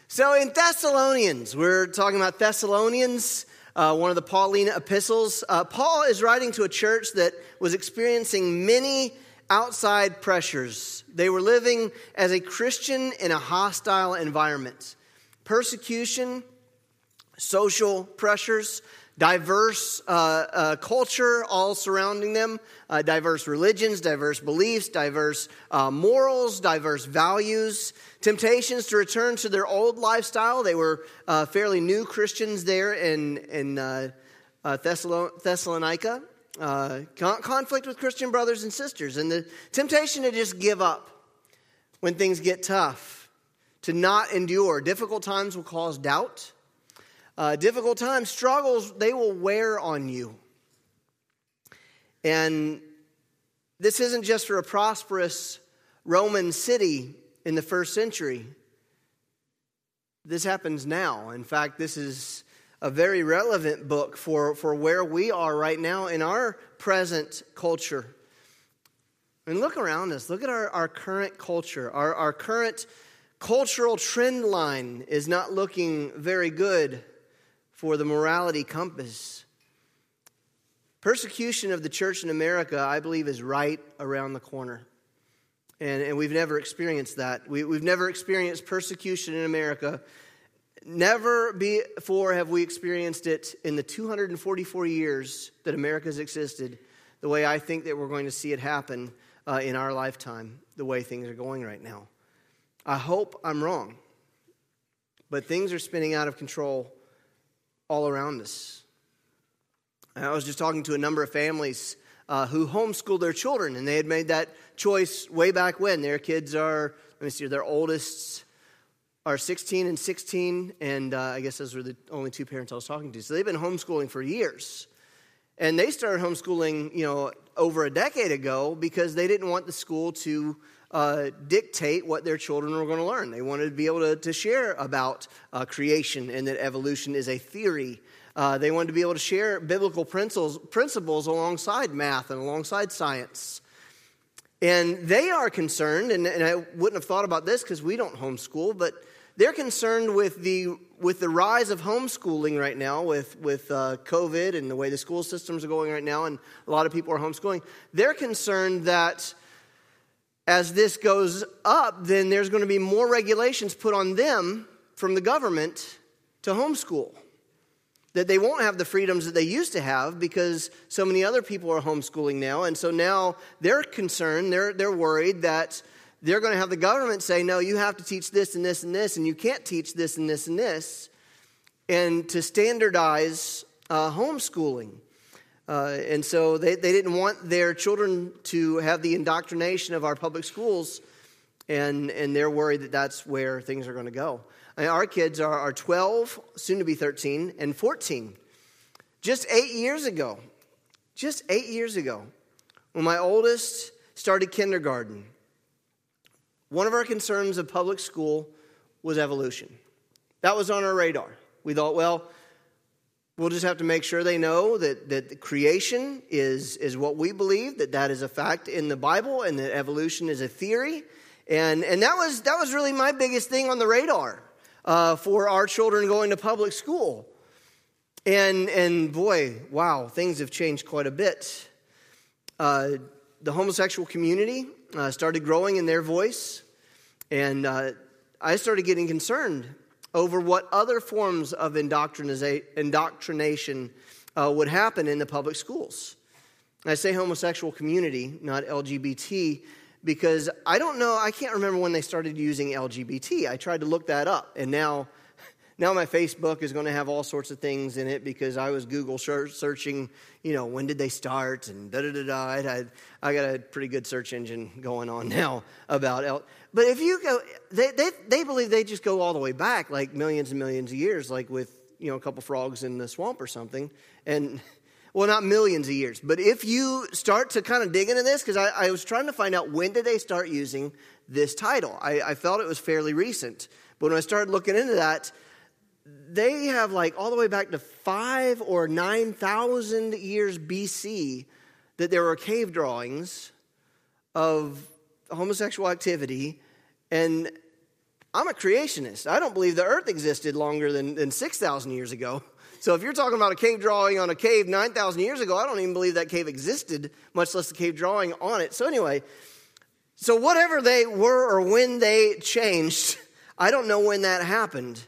So in Thessalonians, we're talking about Thessalonians, one of the Pauline epistles. Paul is writing to a church that was experiencing many outside pressures. They were living as a Christian in a hostile environment. Persecution, social pressures, diverse culture all surrounding them, diverse religions, diverse beliefs, diverse morals, diverse values, temptations to return to their old lifestyle. They were fairly new Christians there in Thessalonica. Conflict with Christian brothers and sisters, and the temptation to just give up when things get tough, to not endure. Difficult times will cause doubt. Difficult times, struggles, they will wear on you. And this isn't just for a prosperous Roman city in the first century. This happens now. In fact, this is a very relevant book for where we are right now in our present culture. And look around us. Look at our current culture. Our current cultural trend line is not looking very good for the morality compass. Persecution of the church in America, I believe, is right around the corner. And we've never experienced that. We've never experienced persecution in America. Never before have we experienced it in the 244 years that America has existed, the way I think that we're going to see it happen in our lifetime, the way things are going right now. I hope I'm wrong, but things are spinning out of control all around us. I was just talking to a number of families who homeschool their children, and they had made that choice way back when. Their kids are, their oldest are 16 and 16, and I guess those were the only two parents I was talking to. So they've been homeschooling for years. And they started homeschooling, over a decade ago because they didn't want the school to dictate what their children were going to learn. They wanted to be able to share about creation and that evolution is a theory. They wanted to be able to share biblical principles alongside math and alongside science. And they are concerned, and I wouldn't have thought about this because we don't homeschool, but they're concerned with the rise of homeschooling right now, with COVID and the way the school systems are going right now, and a lot of people are homeschooling. They're concerned that as this goes up, then there's going to be more regulations put on them from the government to homeschool. That they won't have the freedoms that they used to have because so many other people are homeschooling now. And so now they're concerned, they're worried that they're going to have the government say, no, you have to teach this and this and this, and you can't teach this and this and this, and to standardize homeschooling. And so they didn't want their children to have the indoctrination of our public schools, and they're worried that that's where things are going to go. Our kids are 12, soon to be 13, and 14. Just 8 years ago, when my oldest started kindergarten, one of our concerns of public school was evolution. That was on our radar. We thought, well, we'll just have to make sure they know that creation is what we believe, that is a fact in the Bible, and that evolution is a theory. And that was really my biggest thing on the radar for our children going to public school. And boy, wow, things have changed quite a bit. The homosexual community started growing in their voice, and I started getting concerned over what other forms of indoctrination would happen in the public schools. I say homosexual community, not LGBT, because I can't remember when they started using LGBT. I tried to look that up, and now my Facebook is going to have all sorts of things in it because I was Google searching, when did they start and da-da-da-da. I got a pretty good search engine going on now about But if you go, they believe they just go all the way back, like millions and millions of years, like with, a couple frogs in the swamp or something. And, well, not millions of years. But if you start to kind of dig into this, because I was trying to find out when did they start using this title. I felt it was fairly recent. But when I started looking into that, they have like all the way back to 5,000 or 9,000 years BC that there were cave drawings of homosexual activity, and I'm a creationist. I don't believe the earth existed longer than 6,000 years ago. So if you're talking about a cave drawing on a cave 9,000 years ago, I don't even believe that cave existed, much less the cave drawing on it. So anyway, so whatever they were or when they changed, I don't know when that happened.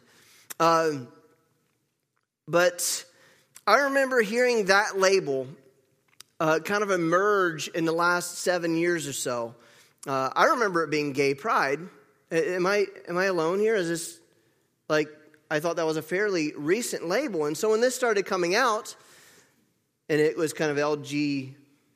But I remember hearing that label kind of emerge in the last 7 years or so. I remember it being gay pride. Am I alone here? Is this like, I thought that was a fairly recent label. And so when this started coming out, and it was kind of LGB,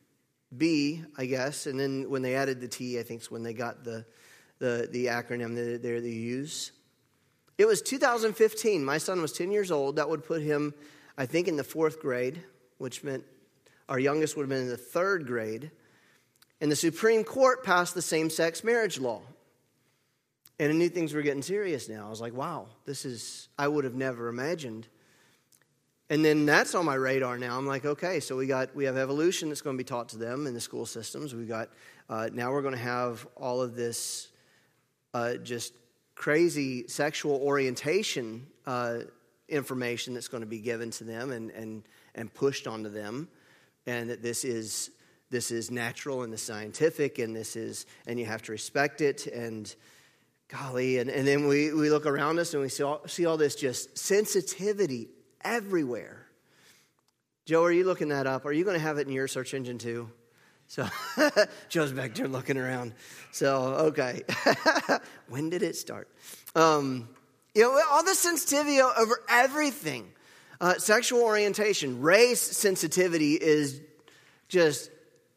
I guess, and then when they added the T, I think is when they got the acronym that they use. It was 2015. My son was 10 years old. That would put him, I think, in the 4th grade, which meant our youngest would have been in the 3rd grade. And the Supreme Court passed the same-sex marriage law. And I knew things were getting serious now. I was like, wow, I would have never imagined. And then that's on my radar now. I'm like, okay, so we have evolution that's going to be taught to them in the school systems. Now we're going to have all of this just crazy sexual orientation information that's going to be given to them and pushed onto them, and that this is natural and the scientific, and you have to respect it, and golly, and then we look around us and we see all this just sensitivity everywhere. Joe, are you looking that up? Are you going to have it in your search engine too? So Joe's back there looking around. So, okay. When did it start? All the sensitivity over everything. Sexual orientation, race sensitivity is just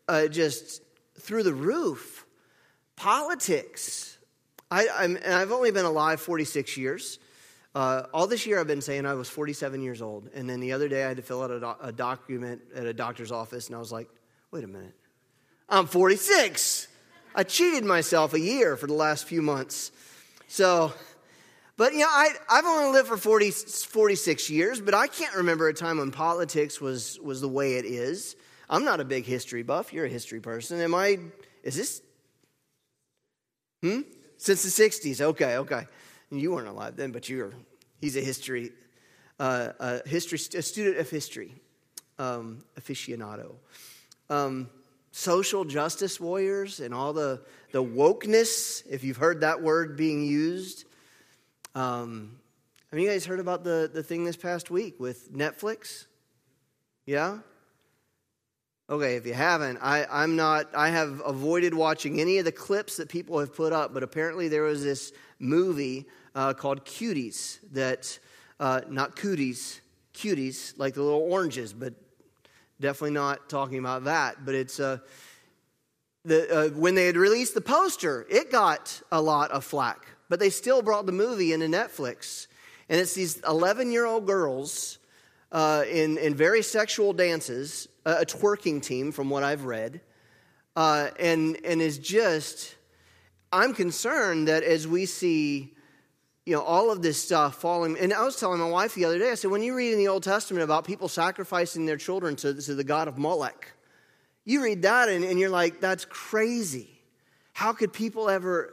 through the roof. Politics. I've only been alive 46 years. All this year I've been saying I was 47 years old. And then the other day I had to fill out a document at a doctor's office, and I was like, wait a minute. I'm 46. I cheated myself a year for the last few months. So, but I've only lived for 46 years, but I can't remember a time when politics was the way it is. I'm not a big history buff. You're a history person. Is this? Since the 60s. Okay. You weren't alive then, but he's a student of history, aficionado. Social justice warriors and all the wokeness, if you've heard that word being used. Have you guys heard about the thing this past week with Netflix? Yeah? Okay, if you haven't, I have avoided watching any of the clips that people have put up, but apparently there was this movie called Cuties that, not cooties, cuties, like the little oranges, but definitely not talking about that. But it's when they had released the poster, it got a lot of flack, but they still brought the movie into Netflix. And it's these 11-year-old girls in very sexual dances, a twerking team from what I've read, and is just, I'm concerned that as we see, all of this stuff falling, and I was telling my wife the other day, I said, when you read in the Old Testament about people sacrificing their children to the god of Molech, you read that and you're like, that's crazy. How could people ever,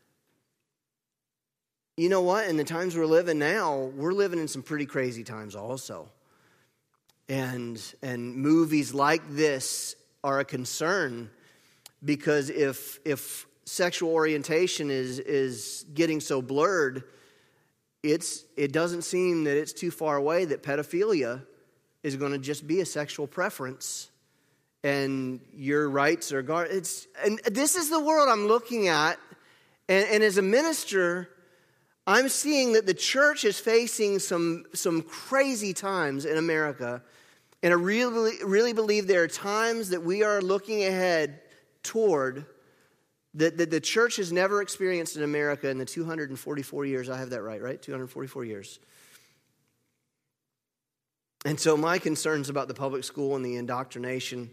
you know what, in the times we're living now, we're living in some pretty crazy times also. And movies like this are a concern, because if sexual orientation is getting so blurred, it doesn't seem that it's too far away that pedophilia is going to just be a sexual preference, and your rights are guarded. And this is the world I'm looking at, and as a minister, I'm seeing that the church is facing some crazy times in America. And I really believe there are times that we are looking ahead toward that the church has never experienced in America in the 244 years. I have that right? 244 years. And so my concerns about the public school and the indoctrination.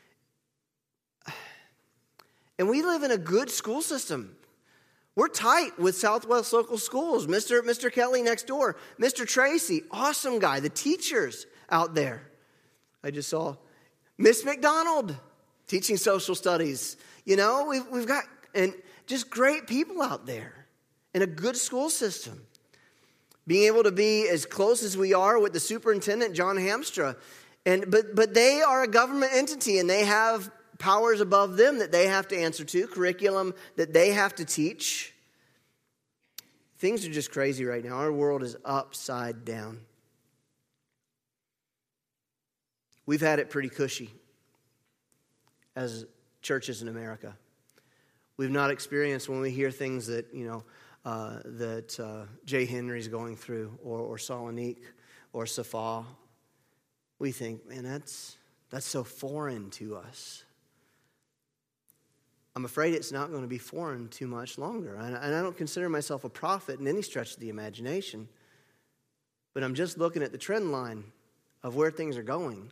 And we live in a good school system. We're tight with Southwest Local Schools. Mr. Kelly next door. Mr. Tracy, awesome guy. The teachers out there. I just saw Miss McDonald teaching social studies. We've got and just great people out there. and a good school system. Being able to be as close as we are with the superintendent, John Hamstra. But they are a government entity, and they have powers above them that they have to answer to, curriculum that they have to teach. Things are just crazy right now. Our world is upside down. We've had it pretty cushy as churches in America. We've not experienced when we hear things that, Jay Henry's going through, or Salonique, or Safa. We think, man, that's so foreign to us. I'm afraid it's not going to be foreign too much longer. And I don't consider myself a prophet in any stretch of the imagination. But I'm just looking at the trend line of where things are going.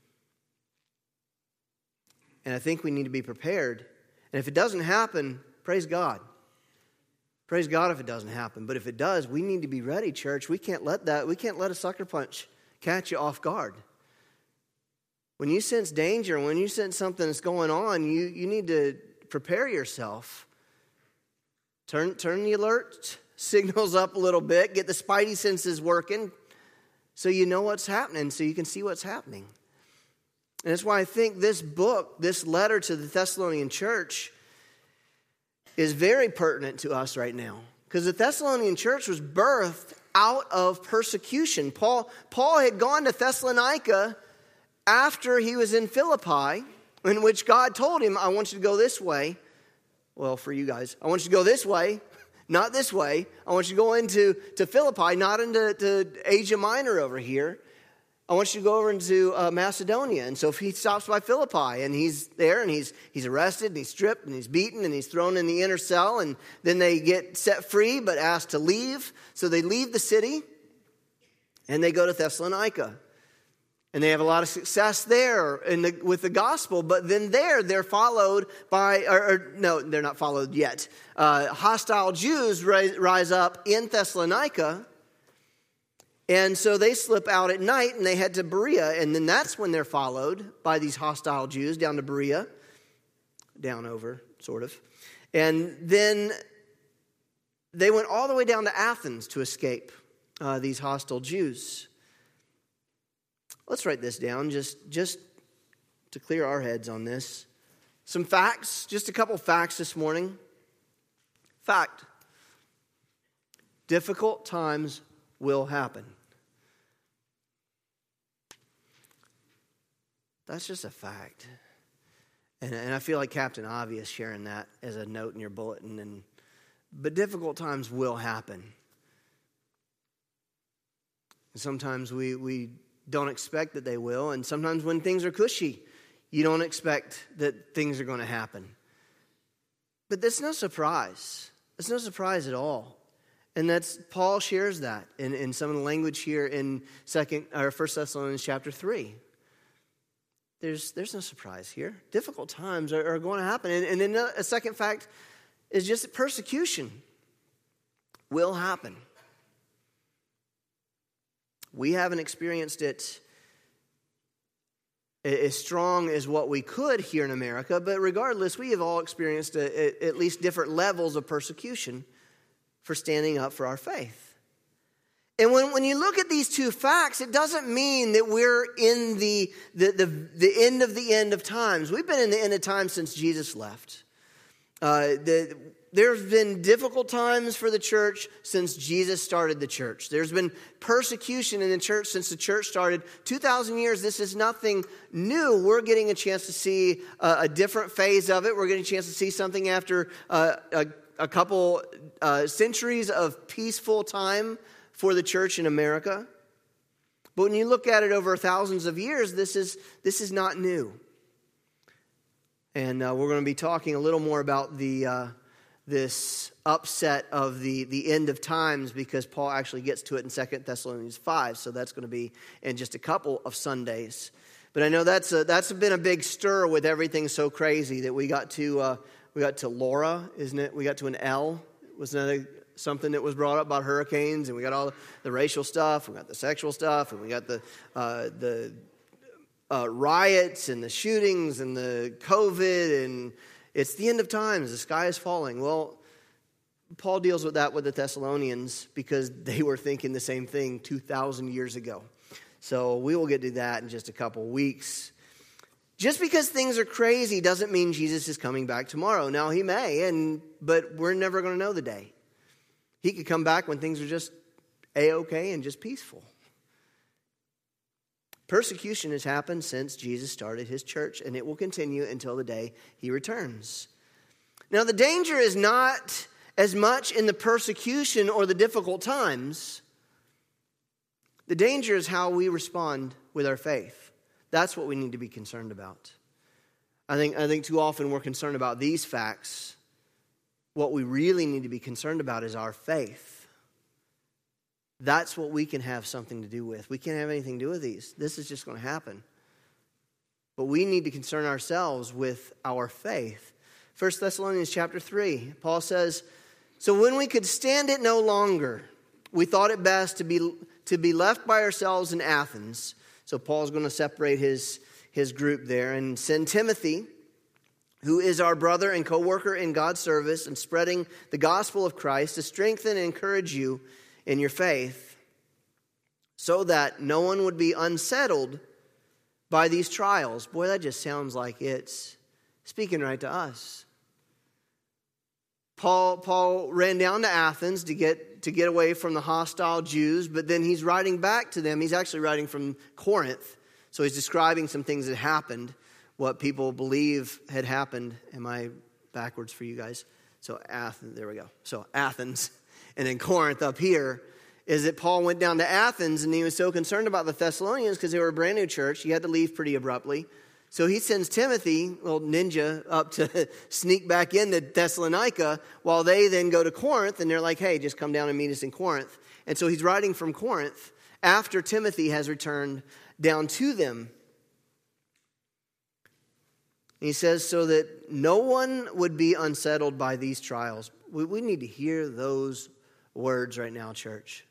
And I think we need to be prepared. And if it doesn't happen, praise God. Praise God if it doesn't happen. But if it does, we need to be ready, church. We can't let a sucker punch catch you off guard. When you sense danger, when you sense something that's going on, you need to prepare yourself. Turn the alert signals up a little bit. Get the spidey senses working so you know what's happening, so you can see what's happening. And that's why I think this book, this letter to the Thessalonian church, is very pertinent to us right now. Because the Thessalonian church was birthed out of persecution. Paul had gone to Thessalonica after he was in Philippi, in which God told him, I want you to go this way. Well, for you guys, I want you to go this way, not this way. I want you to go into Philippi, not into Asia Minor over here. I want you to go over into Macedonia. And so if he stops by Philippi and he's there and he's arrested and he's stripped and he's beaten and he's thrown in the inner cell, and then they get set free but asked to leave. So they leave the city and they go to Thessalonica. And they have a lot of success there with the gospel. But then they're followed by, no, they're not followed yet. Hostile Jews rise up in Thessalonica. And so they slip out at night and they head to Berea. And then that's when they're followed by these hostile Jews down to Berea. Down over, sort of. And then they went all the way down to Athens to escape these hostile Jews. Let's write this down just to clear our heads on this. Some facts, just a couple facts this morning. Fact. Difficult times will happen. That's just a fact. And I feel like Captain Obvious sharing that as a note in your bulletin. But difficult times will happen. And sometimes we don't expect that they will. And sometimes when things are cushy, you don't expect that things are going to happen. But that's no surprise. It's no surprise at all. And Paul shares that in some of the language here in 1 Thessalonians chapter 3. There's no surprise here. Difficult times are going to happen. And then a second fact is just that persecution will happen. We haven't experienced it as strong as what we could here in America, but regardless, we have all experienced at least different levels of persecution for standing up for our faith. And when you look at these two facts, it doesn't mean that we're in the end of times. We've been in the end of times since Jesus left. There's been difficult times for the church since Jesus started the church. There's been persecution in the church since the church started. 2,000 years, this is nothing new. We're getting a chance to see a different phase of it. We're getting a chance to see something after a couple centuries of peaceful time for the church in America. But when you look at it over thousands of years, this is not new. And we're going to be talking a little more about this upset of the end of times, because Paul actually gets to it in 2 Thessalonians 5. So that's going to be in just a couple of Sundays. But I know that's been a big stir with everything so crazy that we got to Laura, isn't it? We got to an L. Wasn't that something that was brought up about hurricanes? And we got all the racial stuff, we got the sexual stuff, and we got the riots and the shootings and the COVID, and it's the end of times. The sky is falling. Well, Paul deals with that with the Thessalonians because they were thinking the same thing 2,000 years ago. So we will get to that in just a couple weeks. Just because things are crazy doesn't mean Jesus is coming back tomorrow. Now, he may, but we're never going to know the day. He could come back when things are just A-okay and just peaceful. Persecution has happened since Jesus started his church, and it will continue until the day he returns. Now, the danger is not as much in the persecution or the difficult times. The danger is how we respond with our faith. That's what we need to be concerned about. I think too often we're concerned about these facts. What we really need to be concerned about is our faith. That's what we can have something to do with. We can't have anything to do with these. This is just going to happen. But we need to concern ourselves with our faith. 1 Thessalonians chapter 3, Paul says, "So when we could stand it no longer, we thought it best to be left by ourselves in Athens." So Paul's going to separate his group there and send Timothy, who is our brother and co-worker in God's service and spreading the gospel of Christ, to strengthen and encourage you in your faith, so that no one would be unsettled by these trials. Boy, that just sounds like it's speaking right to us. Paul ran down to Athens to get away from the hostile Jews, but then he's writing back to them. He's actually writing from Corinth, so he's describing some things that happened, what people believe had happened. Am I backwards for you guys? So Athens, there we go. So Athens, and then Corinth up here, is that Paul went down to Athens, and he was so concerned about the Thessalonians because they were a brand new church. He had to leave pretty abruptly. So he sends Timothy, little ninja, up to sneak back into Thessalonica while they then go to Corinth, and they're like, "Hey, just come down and meet us in Corinth." And so he's writing from Corinth after Timothy has returned down to them. And he says, so that no one would be unsettled by these trials. We need to hear those words right now, church.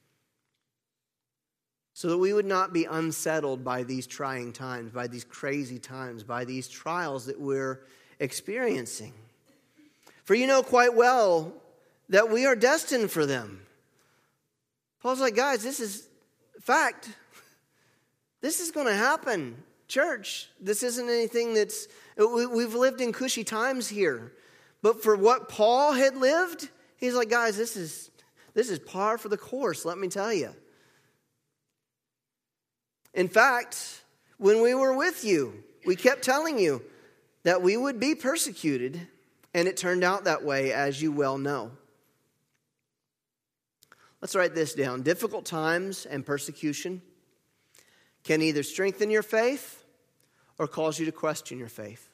So that we would not be unsettled by these trying times, by these crazy times, by these trials that we're experiencing. For you know quite well that we are destined for them. Paul's like, guys, this is fact. This is going to happen. Church, this isn't anything we've lived in cushy times here. But for what Paul had lived, he's like, guys, this is par for the course, let me tell you. In fact, when we were with you, we kept telling you that we would be persecuted, and it turned out that way, as you well know. Let's write this down. Difficult times and persecution can either strengthen your faith or cause you to question your faith.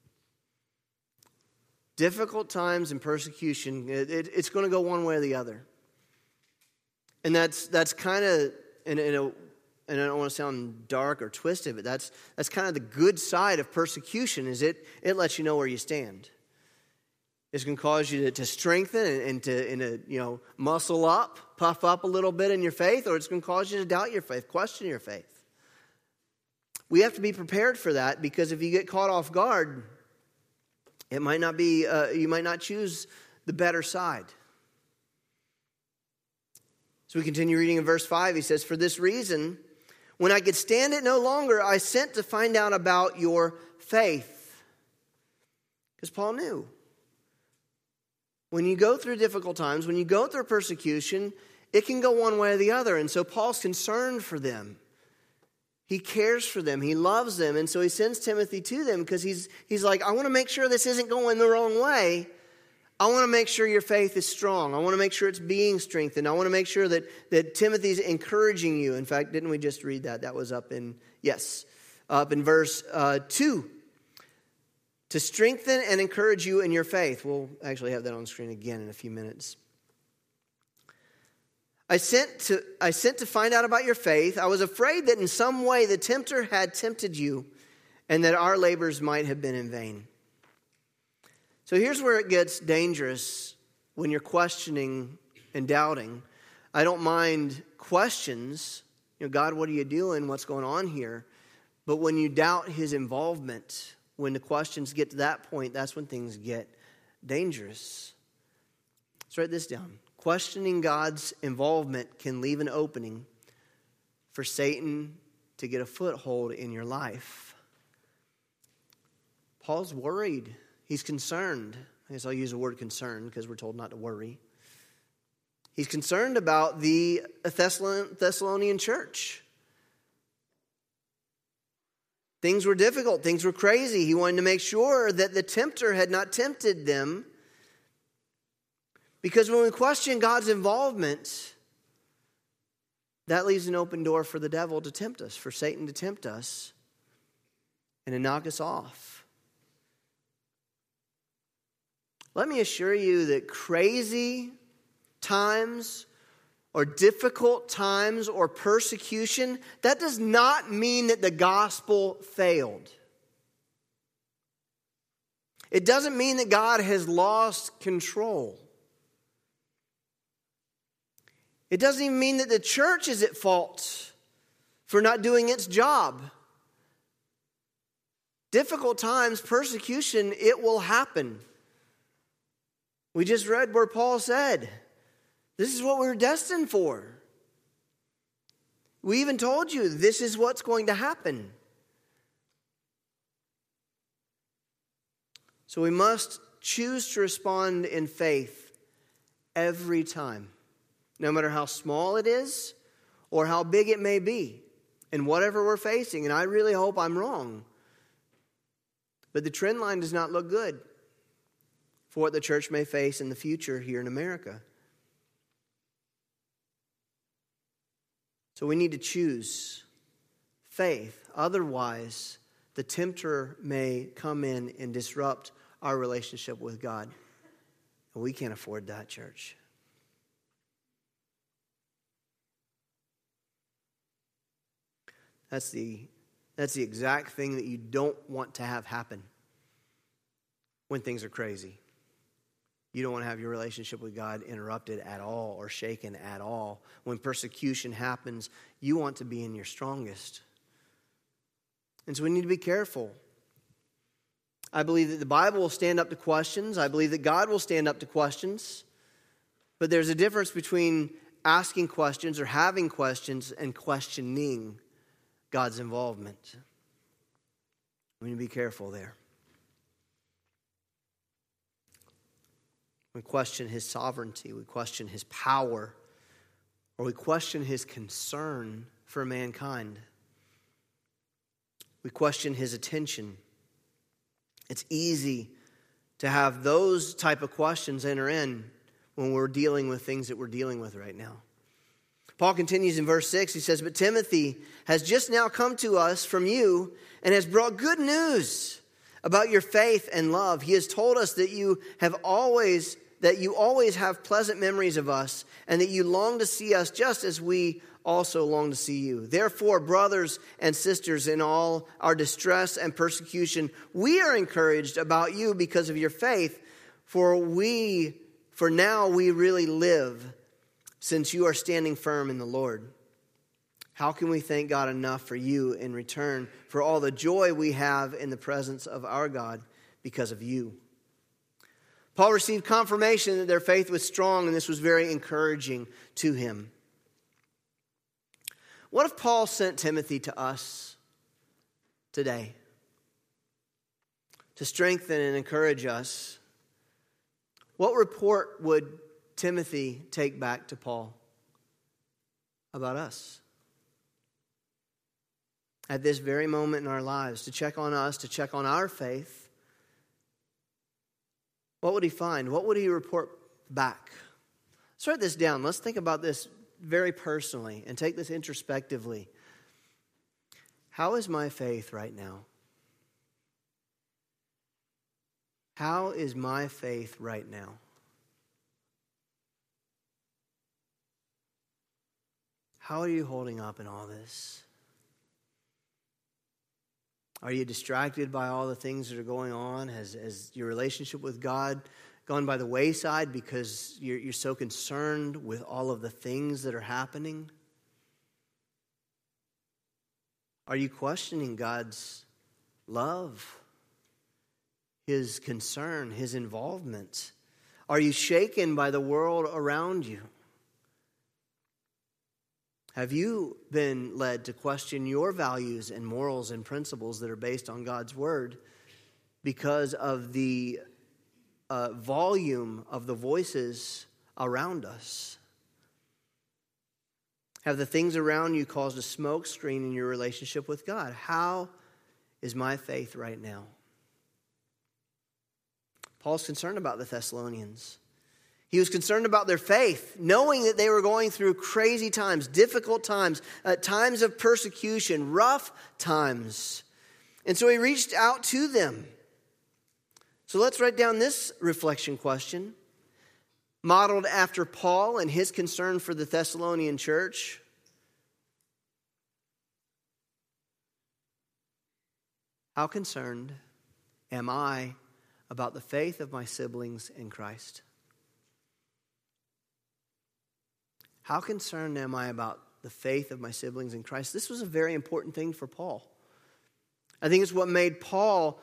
Difficult times and persecution, it's going to go one way or the other. And that's kind of, and I don't want to sound dark or twisted, but that's kind of the good side of persecution, is it lets you know where you stand. It's going to cause you to strengthen and to muscle up, puff up a little bit in your faith, or it's going to cause you to doubt your faith, question your faith. We have to be prepared for that, because if you get caught off guard, it might not be, you might not choose the better side. So we continue reading in verse 5. He says, "For this reason, when I could stand it no longer, I sent to find out about your faith." Because Paul knew. When you go through difficult times, when you go through persecution, it can go one way or the other. And so Paul's concerned for them. He cares for them. He loves them. And so he sends Timothy to them because he's like, I want to make sure this isn't going the wrong way. I want to make sure your faith is strong. I want to make sure it's being strengthened. I want to make sure that Timothy's encouraging you. In fact, didn't we just read that? That was up in verse 2. To strengthen and encourage you in your faith. We'll actually have that on the screen again in a few minutes. I sent to find out about your faith. I was afraid that in some way the tempter had tempted you, and that our labors might have been in vain. So here's where it gets dangerous when you're questioning and doubting. I don't mind questions. God, what are you doing? What's going on here? But when you doubt his involvement, when the questions get to that point, that's when things get dangerous. Let's write this down. Questioning God's involvement can leave an opening for Satan to get a foothold in your life. Paul's worried. He's concerned. I guess I'll use the word concern because we're told not to worry. He's concerned about the Thessalonian church. Things were difficult. Things were crazy. He wanted to make sure that the tempter had not tempted them. Because when we question God's involvement, that leaves an open door for the devil to tempt us, for Satan to tempt us and to knock us off. Let me assure you that crazy times or difficult times or persecution, that does not mean that the gospel failed. It doesn't mean that God has lost control. It doesn't even mean that the church is at fault for not doing its job. Difficult times, persecution, it will happen. We just read where Paul said, this is what we're destined for. We even told you this is what's going to happen. So we must choose to respond in faith every time, no matter how small it is or how big it may be, and whatever we're facing. And I really hope I'm wrong. But the trend line does not look good for what the church may face in the future here in America. So we need to choose faith. Otherwise, the tempter may come in and disrupt our relationship with God. And we can't afford that, church. That's the exact thing that you don't want to have happen when things are crazy. You don't want to have your relationship with God interrupted at all or shaken at all. When persecution happens, you want to be in your strongest. And so we need to be careful. I believe that the Bible will stand up to questions. I believe that God will stand up to questions. But there's a difference between asking questions or having questions and questioning God's involvement. We need to be careful there. We question His sovereignty, we question His power, or we question His concern for mankind. We question His attention. It's easy to have those type of questions enter in when we're dealing with things that we're dealing with right now. Paul continues in verse 6. He says, "But Timothy has just now come to us from you and has brought good news about your faith and love. He has told us that you always have pleasant memories of us and that you long to see us just as we also long to see you. Therefore, brothers and sisters, in all our distress and persecution, we are encouraged about you because of your faith, for now we really live, since you are standing firm in the Lord. How can we thank God enough for you in return for all the joy we have in the presence of our God because of you?" Paul received confirmation that their faith was strong, and this was very encouraging to him. What if Paul sent Timothy to us today to strengthen and encourage us? What report would Timothy take back to Paul about us at this very moment in our lives, to check on us, to check on our faith? What would he find? What would he report back? Let's write this down. Let's think about this very personally and take this introspectively. How is my faith right now? How is my faith right now? How are you holding up in all this? Are you distracted by all the things that are going on? Has your relationship with God gone by the wayside because you're so concerned with all of the things that are happening? Are you questioning God's love, His concern, His involvement? Are you shaken by the world around you? Have you been led to question your values and morals and principles that are based on God's word because of the volume of the voices around us? Have the things around you caused a smoke screen in your relationship with God? How is my faith right now? Paul's concerned about the Thessalonians. He was concerned about their faith, knowing that they were going through crazy times, difficult times, times of persecution, rough times. And so he reached out to them. So let's write down this reflection question, modeled after Paul and his concern for the Thessalonian church. How concerned am I about the faith of my siblings in Christ? How concerned am I about the faith of my siblings in Christ? This was a very important thing for Paul. I think it's what made Paul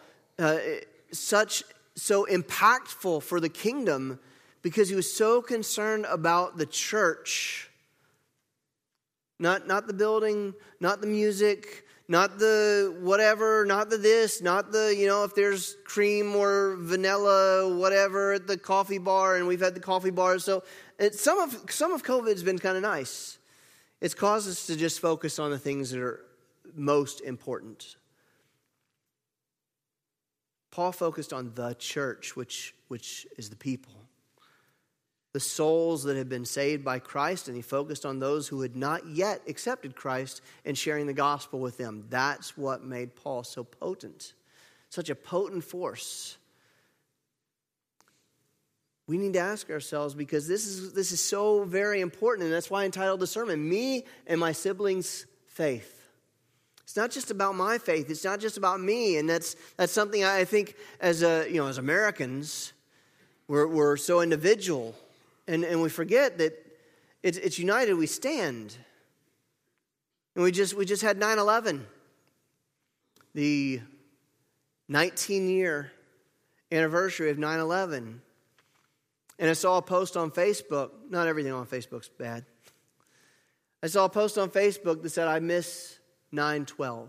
so impactful for the kingdom, because he was so concerned about the church. Not the building, not the music, not the whatever, not the this, not the, if there's cream or vanilla, whatever at the coffee bar, and we've had the coffee bar. So some of COVID has been kind of nice. It's caused us to just focus on the things that are most important. Paul focused on the church, which is the people, the souls that had been saved by Christ, and he focused on those who had not yet accepted Christ and sharing the gospel with them. That's what made Paul so potent, such a potent force. We need to ask ourselves, because this is so very important, and that's why I entitled the sermon, Me and My Siblings' Faith. It's not just about my faith. It's not just about me, and that's something I think as Americans, we're so individual, and we forget that it's united we stand. And we just had 9/11, the 19-year anniversary of 9/11. And I saw a post on Facebook. Not everything on Facebook's bad. I saw a post on Facebook that said, I miss 9/12.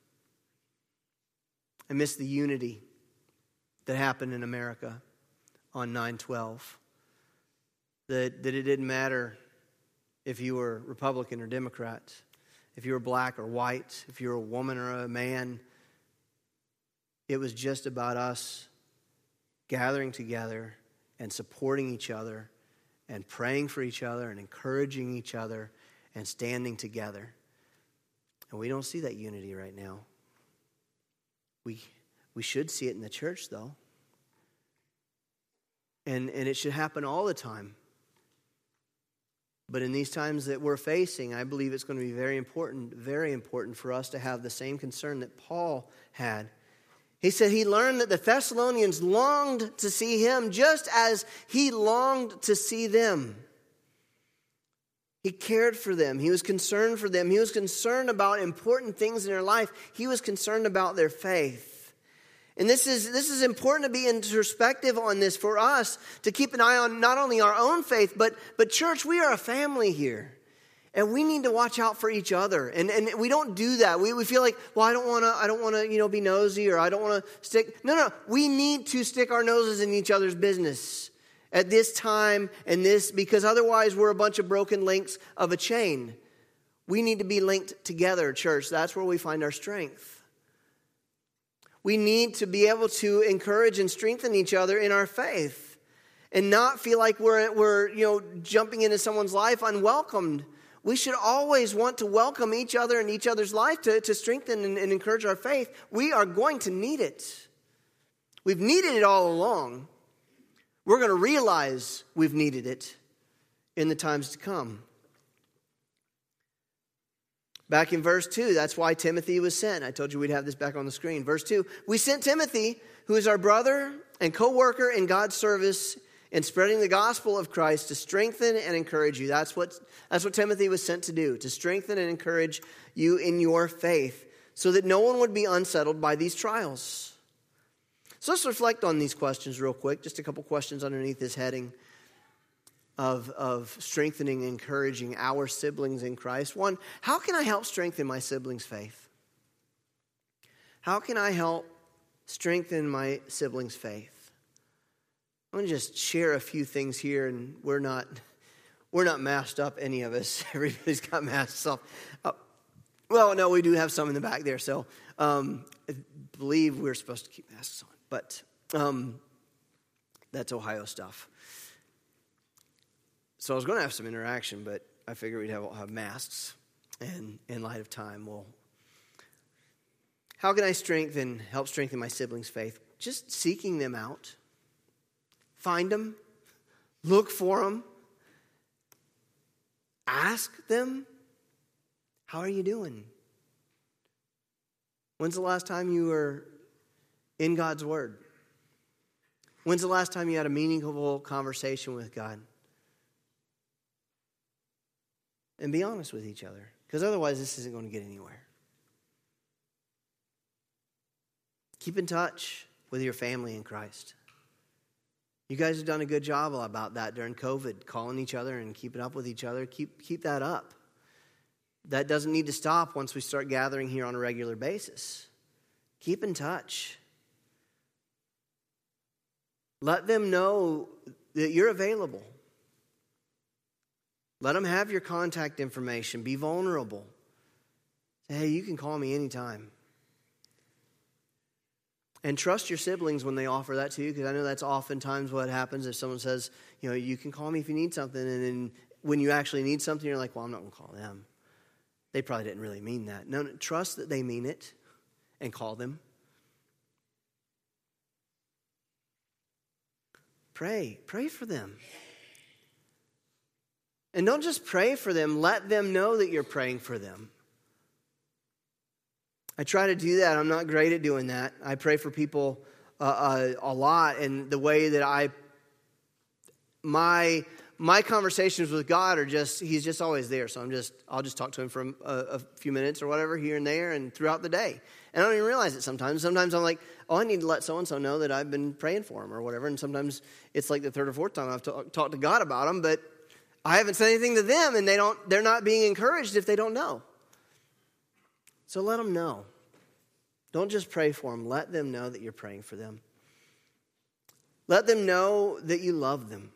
I miss the unity that happened in America on 9/12. That it didn't matter if you were Republican or Democrat, if you were black or white, if you were a woman or a man. It was just about us gathering together and supporting each other and praying for each other and encouraging each other and standing together. And we don't see that unity right now. We should see it in the church, though. And it should happen all the time. But in these times that we're facing, I believe it's going to be very important for us to have the same concern that Paul had. He said he learned that the Thessalonians longed to see him just as he longed to see them. He cared for them. He was concerned for them. He was concerned about important things in their life. He was concerned about their faith. And this is important to be introspective on this for us, to keep an eye on not only our own faith, but church, we are a family here. And we need to watch out for each other. And we don't do that. We feel like, well, I don't want to, be nosy, or I don't want to stick. No. We need to stick our noses in each other's business at this time and this, because otherwise we're a bunch of broken links of a chain. We need to be linked together, church. That's where we find our strength. We need to be able to encourage and strengthen each other in our faith and not feel like we're jumping into someone's life unwelcomed. We should always want to welcome each other in each other's life to strengthen and encourage our faith. We are going to need it. We've needed it all along. We're going to realize we've needed it in the times to come. Back in verse 2, that's why Timothy was sent. I told you we'd have this back on the screen. Verse 2, we sent Timothy, who is our brother and co-worker in God's service in spreading the gospel of Christ, to strengthen and encourage you. That's what Timothy was sent to do, to strengthen and encourage you in your faith, so that no one would be unsettled by these trials. So let's reflect on these questions real quick. Just a couple questions underneath this heading of strengthening and encouraging our siblings in Christ. One, how can I help strengthen my siblings' faith? How can I help strengthen my siblings' faith? I'm going to just share a few things here, and we're not masked up, any of us. Everybody's got masks off. Well, no, we do have some in the back there, so I believe we're supposed to keep masks on. But that's Ohio stuff. So I was going to have some interaction, but I figured we'd have masks, and in light of time, how can I help strengthen my siblings' faith? Just seeking them out. Find them. Look for them. Ask them, how are you doing? When's the last time you were in God's Word? When's the last time you had a meaningful conversation with God? And be honest with each other, because otherwise this isn't going to get anywhere. Keep in touch with your family in Christ. You guys have done a good job about that during COVID, calling each other and keeping up with each other. Keep that up. That doesn't need to stop once we start gathering here on a regular basis. Keep in touch. Let them know that you're available. Let them have your contact information. Be vulnerable. Say, hey, you can call me anytime. And trust your siblings when they offer that to you, because I know that's oftentimes what happens if someone says, you can call me if you need something, and then when you actually need something, you're like, well, I'm not going to call them. They probably didn't really mean that. No, trust that they mean it and call them. Pray for them. And don't just pray for them, let them know that you're praying for them. I try to do that. I'm not great at doing that. I pray for people a lot, and the way that my conversations with God are He's just always there. So I'll just talk to Him for a few minutes or whatever here and there and throughout the day. And I don't even realize it sometimes. Sometimes I'm like, I need to let so-and-so know that I've been praying for him or whatever. And sometimes it's like the third or fourth time I've talked to God about them, but I haven't said anything to them, and they're not being encouraged if they don't know. So let them know. Don't just pray for them. Let them know that you're praying for them. Let them know that you love them.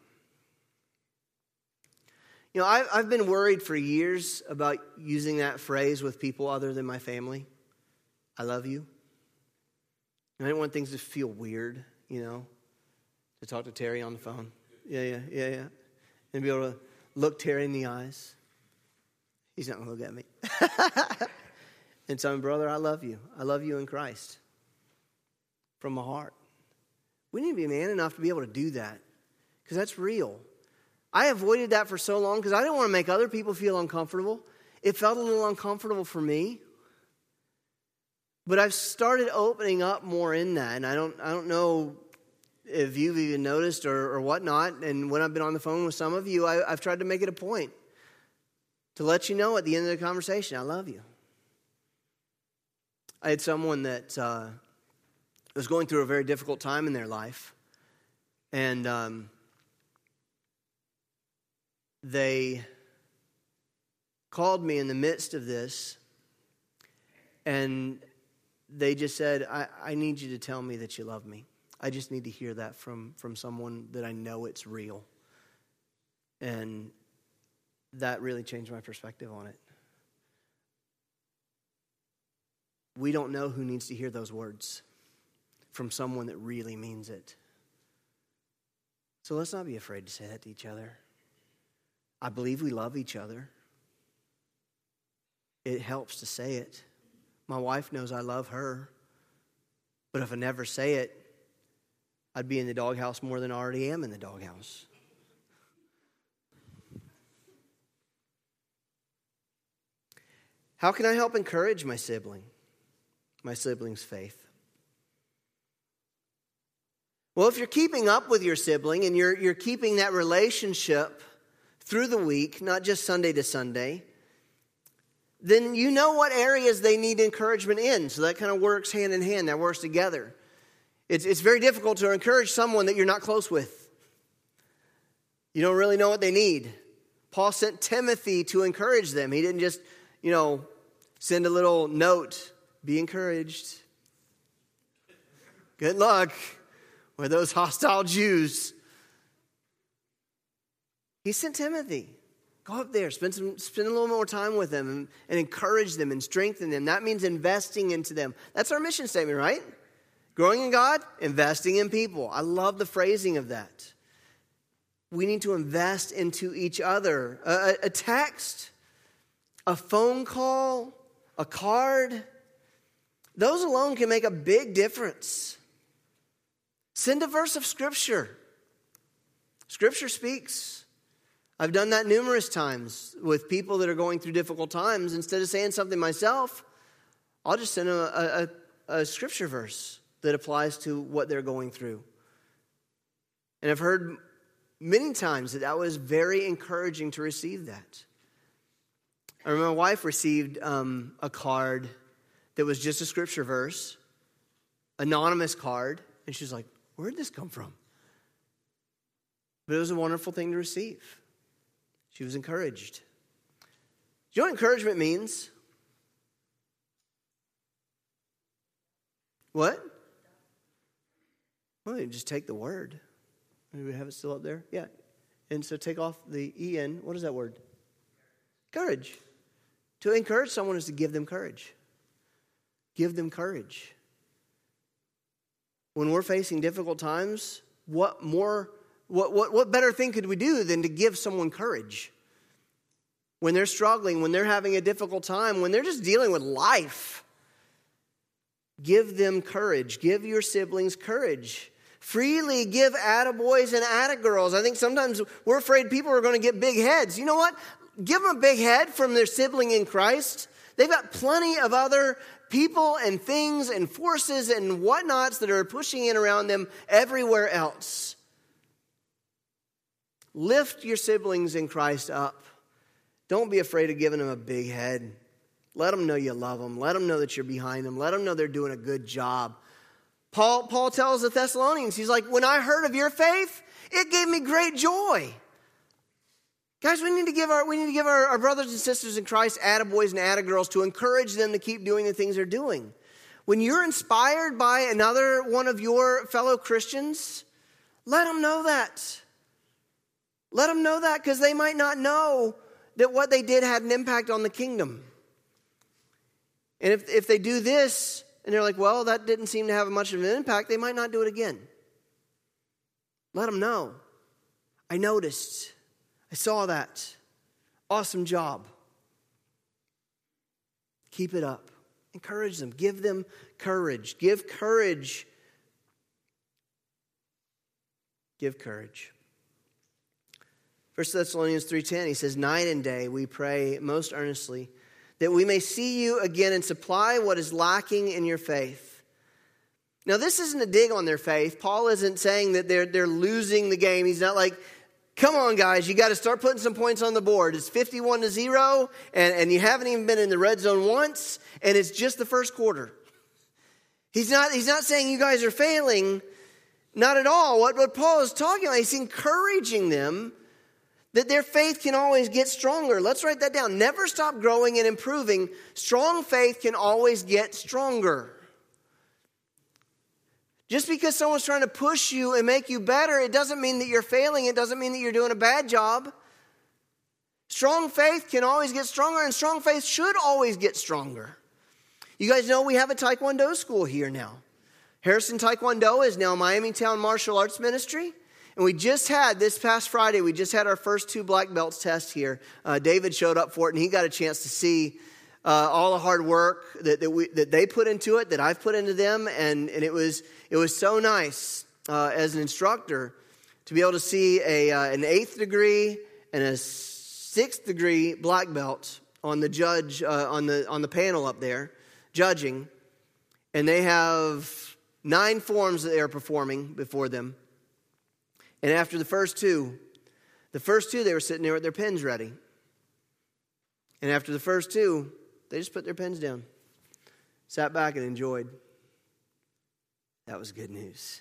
I've been worried for years about using that phrase with people other than my family. I love you. And I didn't want things to feel weird, to talk to Terry on the phone. Yeah. And be able to look Terry in the eyes. He's not going to look at me. And tell him, brother, I love you. I love you in Christ. From my heart. We need to be man enough to be able to do that. Because that's real. I avoided that for so long because I didn't want to make other people feel uncomfortable. It felt a little uncomfortable for me. But I've started opening up more in that. And I don't know if you've even noticed or whatnot. And when I've been on the phone with some of you, I've tried to make it a point to let you know at the end of the conversation, I love you. I had someone that was going through a very difficult time in their life. And they called me in the midst of this. And they just said, I need you to tell me that you love me. I just need to hear that from someone that I know it's real. And that really changed my perspective on it. We don't know who needs to hear those words from someone that really means it. So let's not be afraid to say that to each other. I believe we love each other. It helps to say it. My wife knows I love her. But if I never say it, I'd be in the doghouse more than I already am in the doghouse. How can I help encourage my sibling's faith? Well, if you're keeping up with your sibling and you're keeping that relationship through the week, not just Sunday to Sunday, then you know what areas they need encouragement in. So that kind of works hand in hand. That works together. It's very difficult to encourage someone that you're not close with. You don't really know what they need. Paul sent Timothy to encourage them. He didn't just, send a little note, be encouraged. Good luck with those hostile Jews. He sent Timothy. Go up there, spend a little more time with them and encourage them and strengthen them. That means investing into them. That's our mission statement, right? Growing in God, investing in people. I love the phrasing of that. We need to invest into each other. A text, a phone call, a card, those alone can make a big difference. Send a verse of Scripture. Scripture speaks. I've done that numerous times with people that are going through difficult times. Instead of saying something myself, I'll just send them a Scripture verse that applies to what they're going through. And I've heard many times that was very encouraging to receive that. I remember my wife received a card that was just a Scripture verse, anonymous card, and she's like, "Where did this come from?" But it was a wonderful thing to receive. She was encouraged. Do you know what encouragement means? What? Well, you just take the word. Do we have it still up there? Yeah. And so take off the E-N. What is that word? Courage. To encourage someone is to give them courage. Give them courage. When we're facing difficult times, what better thing could we do than to give someone courage? When they're struggling, when they're having a difficult time, when they're just dealing with life, give them courage. Give your siblings courage. Freely give attaboys and attagirls. I think sometimes we're afraid people are going to get big heads. You know what? Give them a big head from their sibling in Christ. They've got plenty of other people and things and forces and whatnots that are pushing in around them everywhere else. Lift your siblings in Christ up. Don't be afraid of giving them a big head. Let them know you love them. Let them know that you're behind them. Let them know they're doing a good job. Paul tells the Thessalonians, he's like, when I heard of your faith, it gave me great joy. Guys, we need to give our brothers and sisters in Christ attaboys and attagirls to encourage them to keep doing the things they're doing. When you're inspired by another one of your fellow Christians, let them know that. Let them know that because they might not know that what they did had an impact on the kingdom. And if they do this and they're like, well, that didn't seem to have much of an impact, they might not do it again. Let them know. I noticed. I saw that. Awesome job. Keep it up. Encourage them. Give them courage. Give courage. Give courage. 1 Thessalonians 3:10, he says, night and day we pray most earnestly that we may see you again and supply what is lacking in your faith. Now, this isn't a dig on their faith. Paul isn't saying that they're losing the game. He's not like, come on, guys, you got to start putting some points on the board. It's 51-0, and you haven't even been in the red zone once, and it's just the first quarter. He's not saying you guys are failing. Not at all. What Paul is talking about, he's encouraging them that their faith can always get stronger. Let's write that down. Never stop growing and improving. Strong faith can always get stronger. Just because someone's trying to push you and make you better, it doesn't mean that you're failing. It doesn't mean that you're doing a bad job. Strong faith can always get stronger, and strong faith should always get stronger. You guys know we have a Taekwondo school here now. Harrison Taekwondo is now Miami Town Martial Arts Ministry. And this past Friday, we just had our first 2 black belts test here. David showed up for it, and he got a chance to see all the hard work that they put into it, that I've put into them. And it was so nice as an instructor to be able to see an 8th degree and a 6th degree black belt on the judge on the panel up there judging. And they have 9 forms that they are performing before them. And after the first two, they were sitting there with their pens ready. And after the first 2, they just put their pens down, sat back and enjoyed. That was good news.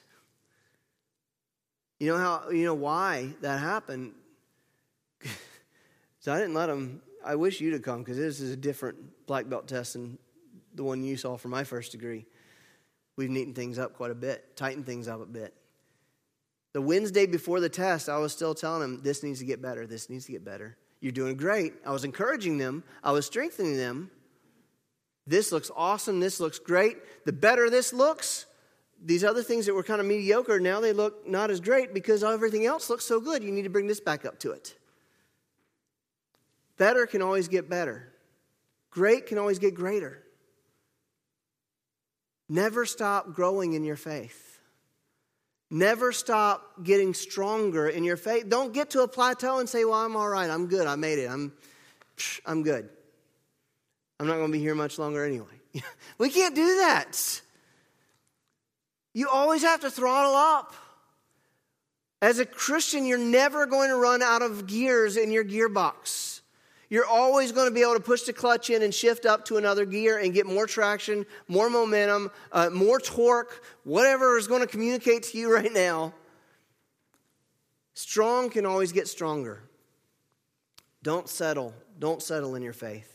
You know why that happened? So I didn't let them. I wish you'd have come, because this is a different black belt test than the one you saw for my first degree. We've neatened things up quite a bit, tightened things up a bit. The Wednesday before the test, I was still telling them, this needs to get better, this needs to get better. You're doing great. I was encouraging them. I was strengthening them. This looks awesome. This looks great. The better this looks, these other things that were kind of mediocre, now they look not as great because everything else looks so good. You need to bring this back up to it. Better can always get better. Great can always get greater. Never stop growing in your faith. Never stop getting stronger in your faith. Don't get to a plateau and say, well, I'm all right. I'm good. I made it. I'm good. I'm not going to be here much longer anyway. We can't do that. You always have to throttle up. As a Christian, you're never going to run out of gears in your gearbox. You're always going to be able to push the clutch in and shift up to another gear and get more traction, more momentum, more torque, whatever is going to communicate to you right now. Strong can always get stronger. Don't settle. Don't settle in your faith.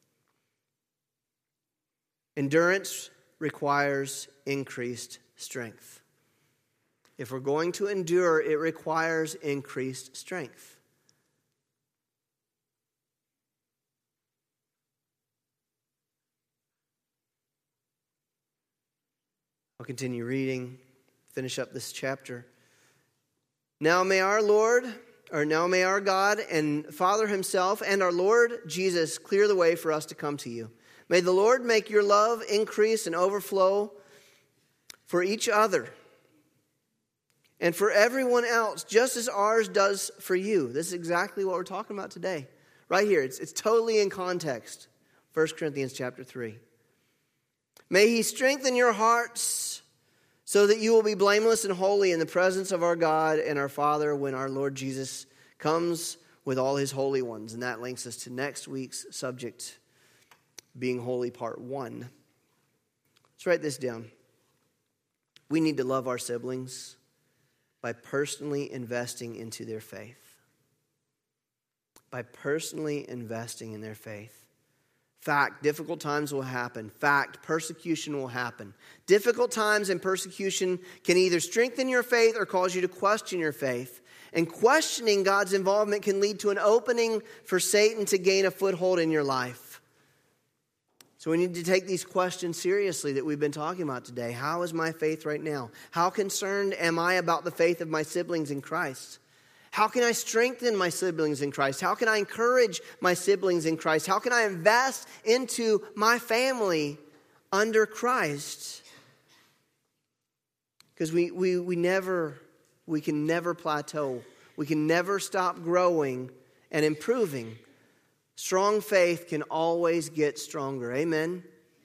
Endurance requires increased strength. If we're going to endure, it requires increased strength. I'll continue reading, finish up this chapter. Now may our God and Father himself and our Lord Jesus clear the way for us to come to you. May the Lord make your love increase and overflow for each other and for everyone else, just as ours does for you. This is exactly what we're talking about today. Right here, it's totally in context. 1 Corinthians chapter 3. May he strengthen your hearts so that you will be blameless and holy in the presence of our God and our Father when our Lord Jesus comes with all his holy ones. And that links us to next week's subject, being holy, part 1. Let's write this down. We need to love our siblings by personally investing into their faith. By personally investing in their faith. Fact, difficult times will happen. Fact, persecution will happen. Difficult times and persecution can either strengthen your faith or cause you to question your faith. And questioning God's involvement can lead to an opening for Satan to gain a foothold in your life. So we need to take these questions seriously that we've been talking about today. How is my faith right now? How concerned am I about the faith of my siblings in Christ? How can I strengthen my siblings in Christ? How can I encourage my siblings in Christ? How can I invest into my family under Christ? Because we can never plateau. We can never stop growing and improving. Strong faith can always get stronger. Amen?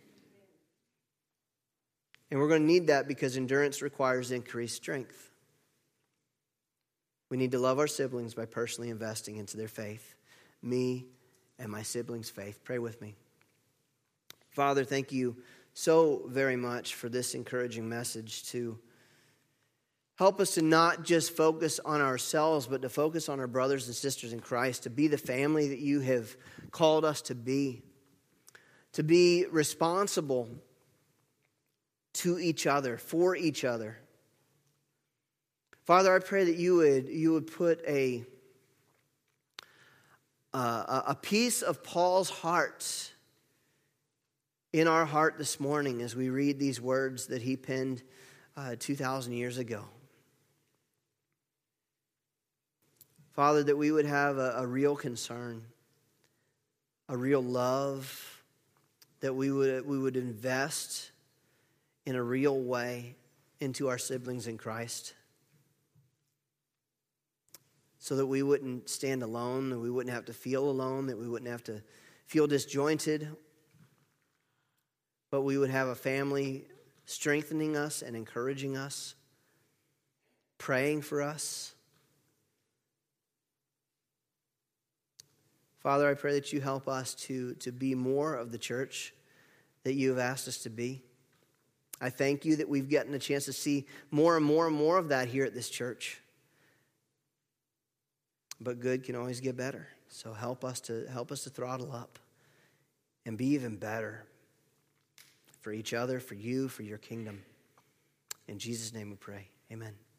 And we're going to need that because endurance requires increased strength. We need to love our siblings by personally investing into their faith. Me and my siblings' faith. Pray with me. Father, thank you so very much for this encouraging message to help us to not just focus on ourselves, but to focus on our brothers and sisters in Christ, to be the family that you have called us to be responsible to each other, for each other. Father, I pray that you would put a piece of Paul's heart in our heart this morning as we read these words that he penned 2,000 years ago. Father, that we would have a real concern, a real love, that we would invest in a real way into our siblings in Christ. So that we wouldn't stand alone, that we wouldn't have to feel alone, that we wouldn't have to feel disjointed, but we would have a family strengthening us and encouraging us, praying for us. Father, I pray that you help us to be more of the church that you have asked us to be. I thank you that we've gotten a chance to see more and more and more of that here at this church. But good can always get better. So help us to throttle up and be even better for each other, for you, for your kingdom. In Jesus' name we pray. Amen.